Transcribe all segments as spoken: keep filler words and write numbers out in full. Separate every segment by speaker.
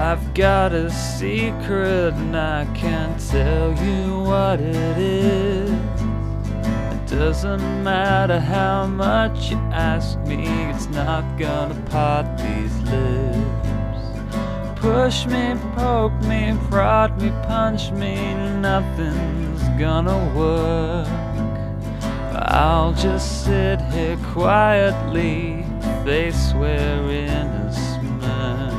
Speaker 1: I've got a secret and I can't tell you what it is. It doesn't matter how much you ask me, it's not gonna part these lips. Push me, poke me, prod me, punch me, nothing's gonna work. I'll just sit here quietly, face wearing a smirk.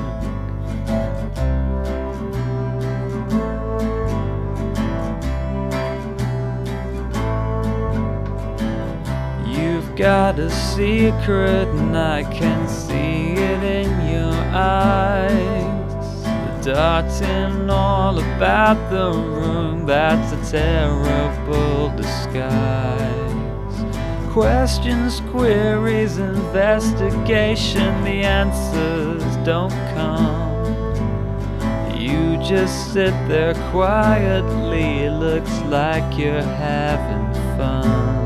Speaker 1: You've got a secret and I can see it in your eyes. The darting all about the room, that's a terrible disguise. Questions, queries, investigation, the answers don't come. You just sit there quietly, it looks like you're having fun.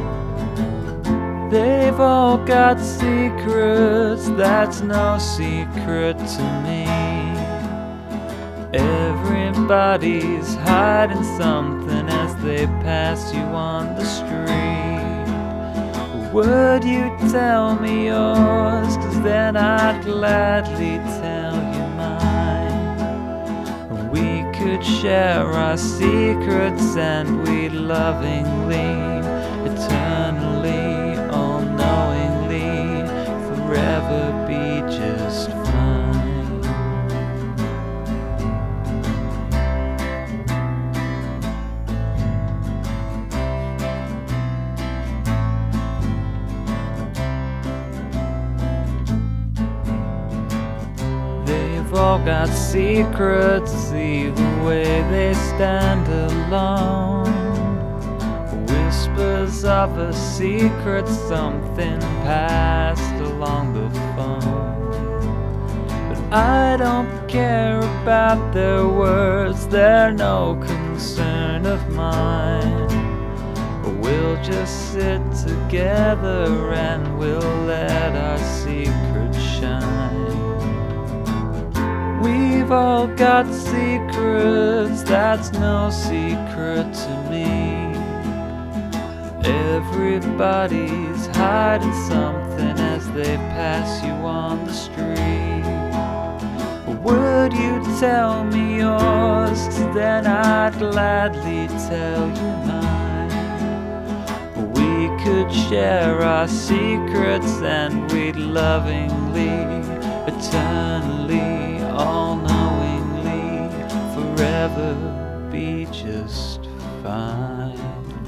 Speaker 1: They've all got secrets, that's no secret to me. Everybody's hiding something as they pass you on the street. Would you tell me yours? 'Cause then I'd gladly tell you mine. We could share our secrets and we'd lovingly, eternally, all-knowingly, forever be just fine. They've all got secrets, see the way they stand alone. Whispers of a secret, something passed along the phone. But I don't care about their words, they're no concern of mine. We'll just sit together and we'll let our secrets shine. We've all got secrets, that's no secret to me. Everybody's hiding something as they pass you on the street. Would you tell me yours? 'Cause then I'd gladly tell you mine. We could share our secrets and we'd lovingly, eternally, all-knowingly, forever be just fine.